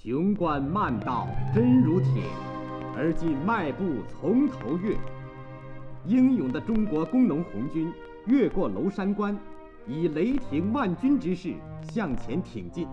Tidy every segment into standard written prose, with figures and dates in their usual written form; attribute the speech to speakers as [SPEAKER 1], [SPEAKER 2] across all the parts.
[SPEAKER 1] 雄关漫道真如铁，而今迈步从头越。英勇的中国工农红军越过娄山关，以雷霆万钧之势向前挺进。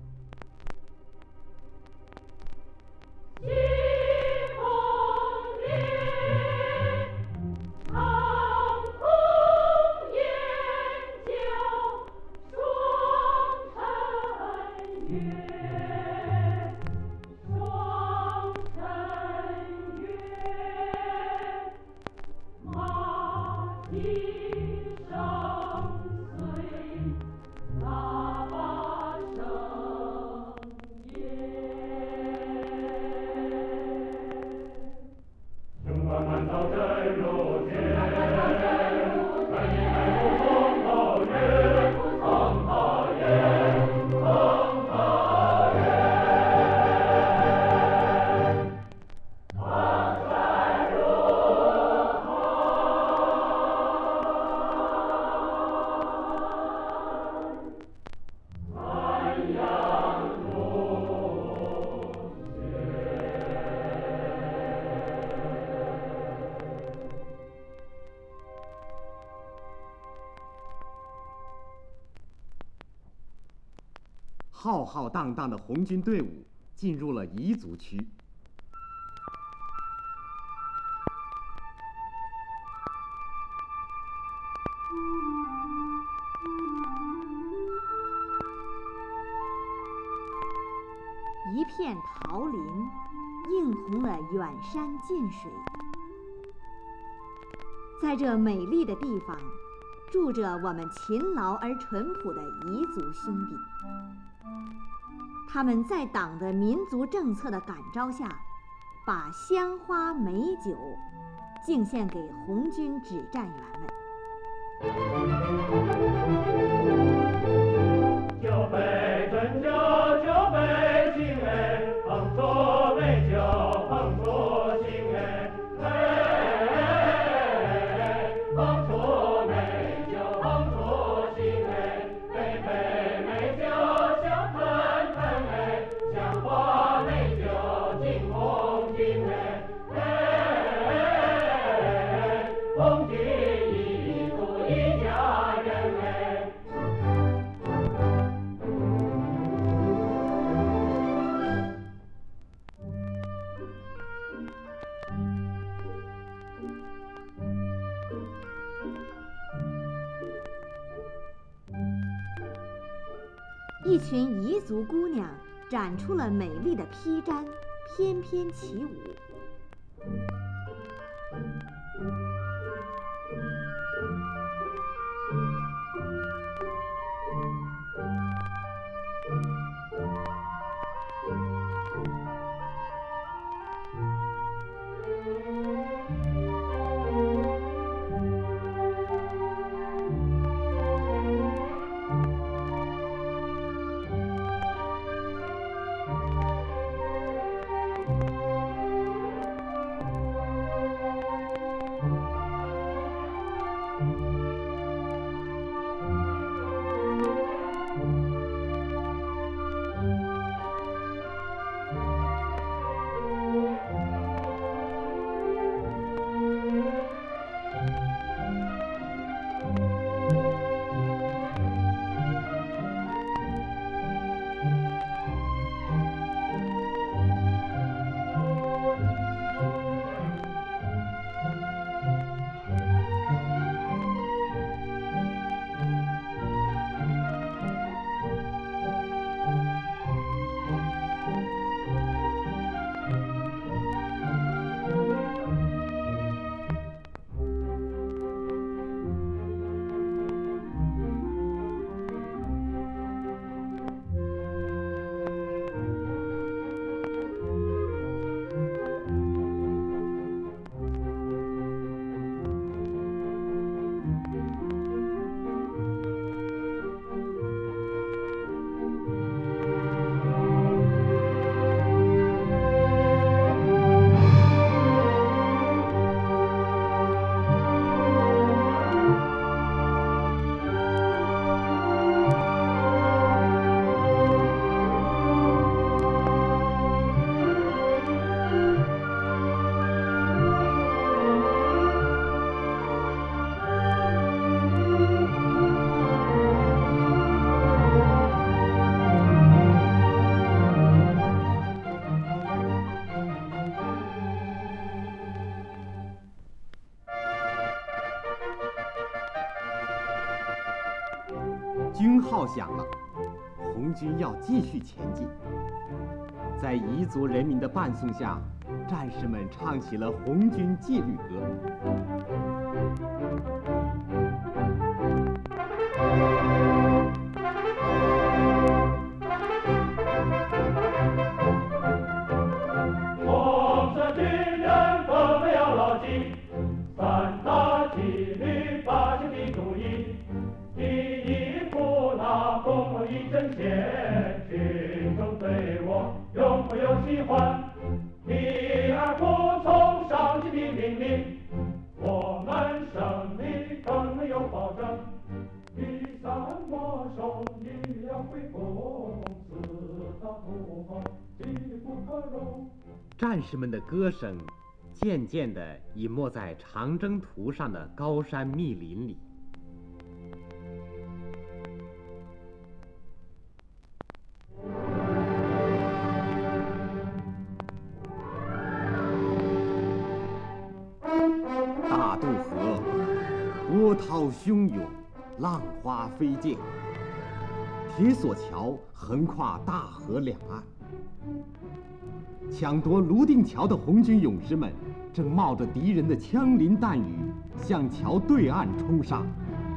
[SPEAKER 1] 浩浩荡荡的红军队伍进入了彝族区。
[SPEAKER 2] 一片桃林，映红了远山近水。在这美丽的地方，住着我们勤劳而淳朴的彝族兄弟。他们在党的民族政策的感召下，把香花美酒敬献给红军指战员们。
[SPEAKER 3] 酒杯斟酒，酒杯敬哎，捧出美酒，捧出敬哎，哎，捧出美酒，捧出敬哎，杯杯美酒香喷喷哎，香花美酒敬红军哎，哎，红军彝族一家人哎。
[SPEAKER 2] 一群彝族姑娘展出了美丽的披毡，翩翩起舞。
[SPEAKER 1] 号响了，红军要继续前进。在彝族人民的伴送下，战士们唱起了红军纪律歌。
[SPEAKER 3] 红色军人我们要牢记，三大纪律八九的主义，第一步那公义正线，群众对我拥护有喜欢。第二步从上级的命令，我们胜利更有保证。第三我手艺要恢复，四大土豪机不可容。
[SPEAKER 1] 战士们的歌声渐渐地隐没在长征图上的高山密林里。大渡河波涛汹涌，浪花飞溅，铁索桥横跨大河两岸。抢夺泸定桥的红军勇士们正冒着敌人的枪林弹雨向桥对岸冲杀。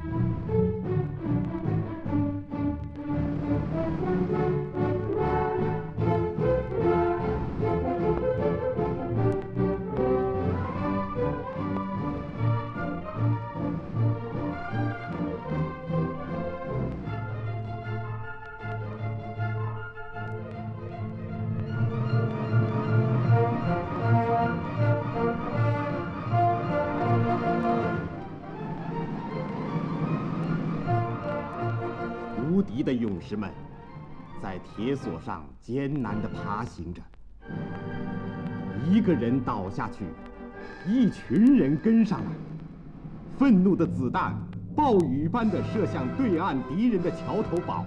[SPEAKER 1] 无敌的勇士们在铁索上艰难地爬行着，一个人倒下去，一群人跟上来，愤怒的子弹暴雨般地射向对岸敌人的桥头堡。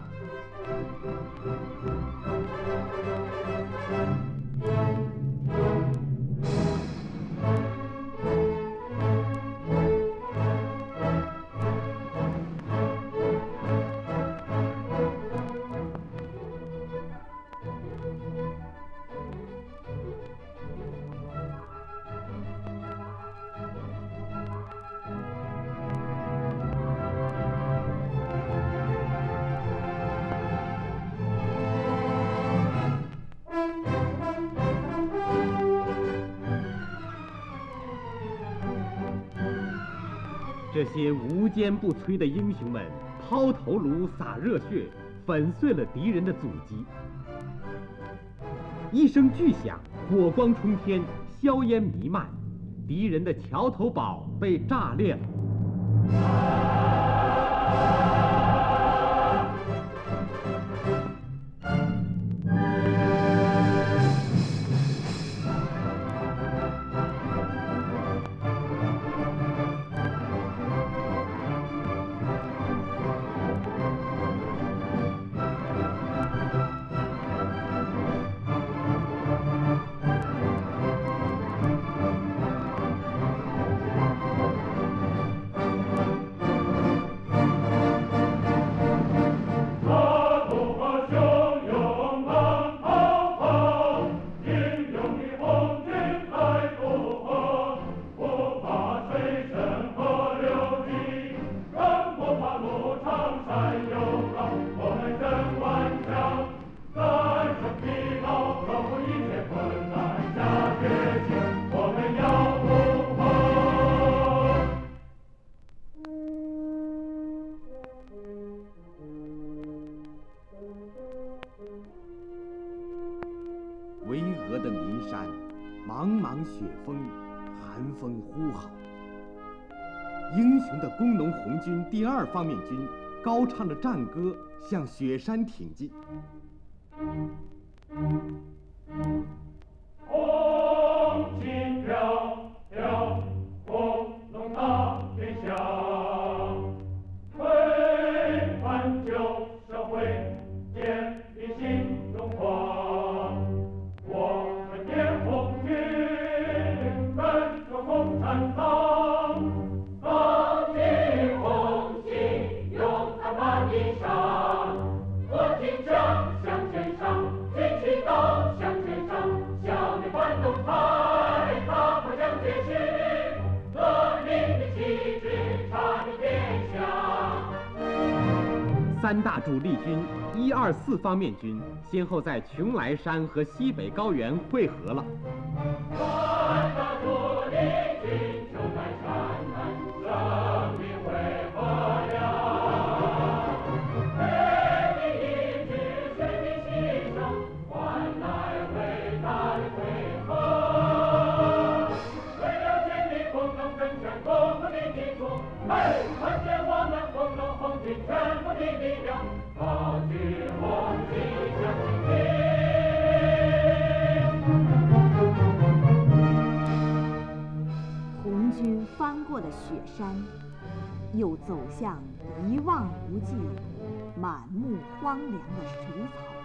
[SPEAKER 1] 这些无坚不摧的英雄们抛头颅洒热血，粉碎了敌人的阻击。一声巨响，火光冲天，硝烟弥漫，敌人的桥头堡被炸裂了。巍峨的岷山，茫茫雪峰，寒风呼号。英雄的工农红军第2方面军高唱着战歌向雪山挺进。
[SPEAKER 3] 红旗飘飘，工农大天下，为挽救社会，建立新中华。我们的红军人手共产党，放弃红旗，勇敢把你杀。
[SPEAKER 1] 3大主力军1、2、4方面军先后在邛崃山和西北高原会合了。
[SPEAKER 3] 3大主力军就在山门胜利会合了，为你一支水的牺牲，换来伟大的辉煌。为了建立工农政权共同的基础，团结我们工农红军全部的力量，高举红旗向前进。
[SPEAKER 2] 红军翻过了雪山，又走向一望无际、满目荒凉的水草